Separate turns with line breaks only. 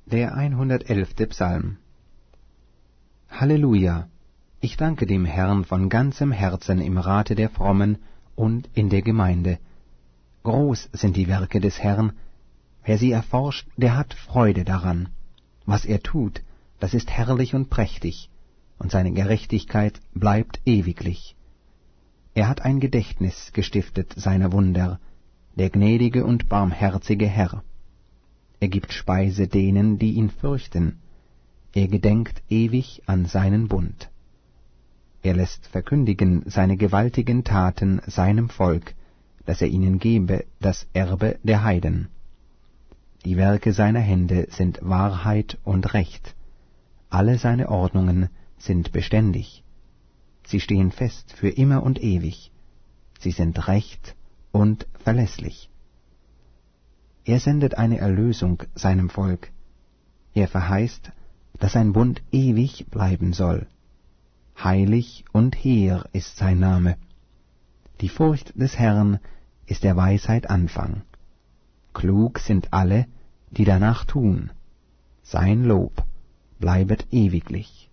Der 111. Psalm. Halleluja! Ich danke dem Herrn von ganzem Herzen im Rate der Frommen und in der Gemeinde. Groß sind die Werke des Herrn. Wer sie erforscht, der hat Freude daran. Was er tut, das ist herrlich und prächtig, und seine Gerechtigkeit bleibt ewiglich. Er hat ein Gedächtnis gestiftet seiner Wunder, der gnädige und barmherzige Herr. Er gibt Speise denen, die ihn fürchten. Er gedenkt ewig an seinen Bund. Er lässt verkündigen seine gewaltigen Taten seinem Volk, dass er ihnen gebe das Erbe der Heiden. Die Werke seiner Hände sind Wahrheit und Recht. Alle seine Ordnungen sind beständig. Sie stehen fest für immer und ewig. Sie sind recht und verlässlich. Er sendet eine Erlösung seinem Volk. Er verheißt, dass sein Bund ewig bleiben soll. Heilig und hehr ist sein Name. Die Furcht des Herrn ist der Weisheit Anfang. Klug sind alle, die danach tun. Sein Lob bleibet ewiglich.